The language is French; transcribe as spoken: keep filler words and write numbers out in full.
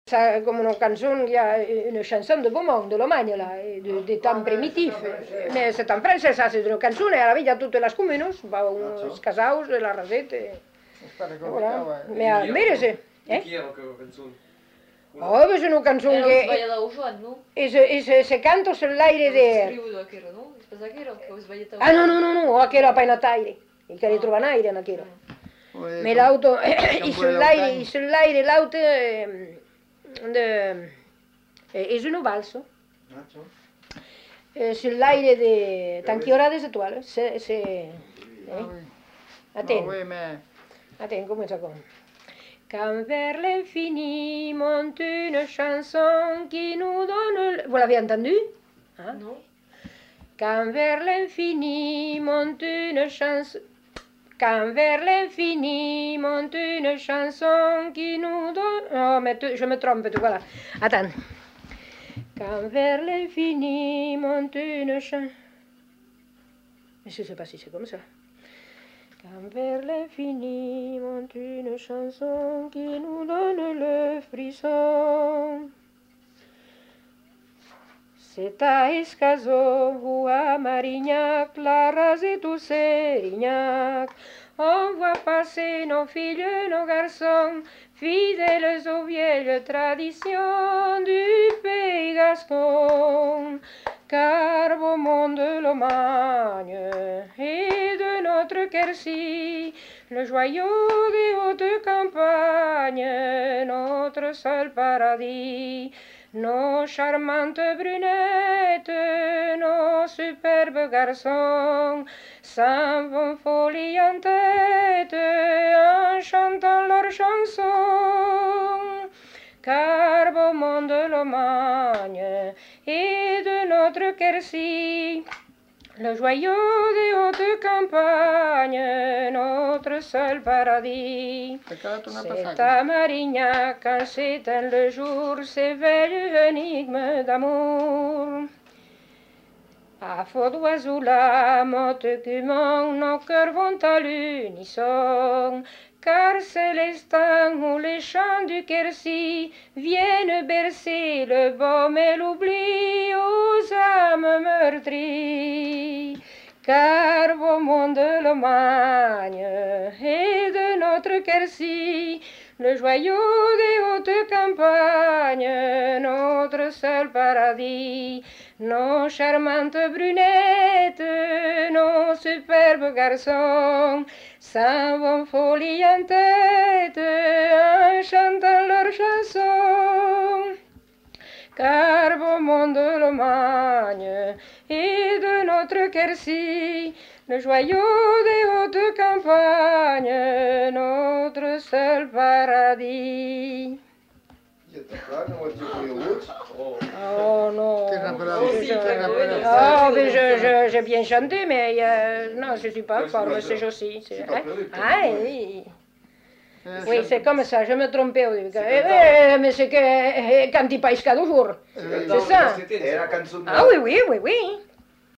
Ça, comme une chanson, il y a une chanson de Beaumont, de l'Allemagne, là, de, des temps primitifs. Mais c'est en français, ça, c'est une chanson, et à la vie, il y a toutes les communes, uns casaus, la rasette, et voilà. Mais à Mérese, eh? Oh, mais c'est une chanson que... Et se, se canta sur l'aire de... Ah, no, no, no, no, aquella pas in aire, il che ritrova in aire, aquella. Mais l'auto, i sur l'aire, i sur l'aire, l'auto... de... és una valsa. Eh, sur l'aire de... Tant qu'il y aura des étoiles, c'est... c'est... Eh? Attends. Attends, commence comme... Quand vers l'infini monte une chanson qui nous donne... Vous l'avez entendu? Hein? Non. Quand vers l'infini monte une chanson... Quand vers l'infini monte une chanson qui nous donne... Oh, mais tu, je me trompe, voilà. Attends. Quand vers l'infini monte une chanson... Je ne sais pas si c'est comme ça. Quand vers l'infini monte une chanson qui nous donne le frisson. C'est à Escazo ou à Marignac, la rasée tous Sérignac. On voit passer nos filles, nos garçons, fidèles aux vieilles traditions du pays gascon. Car au monde de l'Omagne et de notre Quercy, le joyau des hautes campagnes, notre seul paradis. Nos charmantes brunettes, nos superbes garçons, s'en vont folie en tête en chantant leurs chansons. Car beau monde de l'Omagne et de notre Quercy, le joyau des hautes campagnes, notre seul paradis. C'est à Marignac, quand s'éteint le jour, s'éveille l'énigme d'amour. À Faudoise la motte Cumont, nos cœurs vont à l'unisson, car c'est l'instant où les chants du Quercy viennent bercer le baume et l'oubli aux âmes meurtries. Car au monde de l'Omagne et de notre Quercy, le joyau des hautes campagnes, notre seul paradis, nos charmantes brunettes, nos superbes garçons, s'en vont folie en tête en chantant leurs chansons. Car au monde de l'Omagne et de notre Quercy, le joyau des hautes campagnes, notre seul paradis. Oh non, oh, mais je, je, j'ai bien chanté, mais euh, non, je ne suis pas fort, mais c'est Josie. Hein? Ah oui. Oui, c'est comme ça, je me trompais au début. Eh, mais c'est que quand il passe quatre jours, c'est ça. Ah oui, oui, oui, oui.